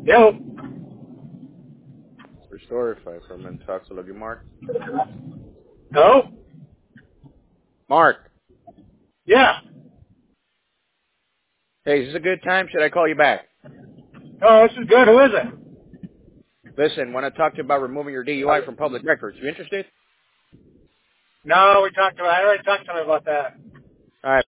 Yo. Restore if I from and talk to you, Mark. Hello? Mark, Yeah. hey, is this a good time? Should I call you back? Oh, this is good. Who is it? Listen, want to talk to you about removing your DUI from public records. You interested? No, I already talked to him about that. All right.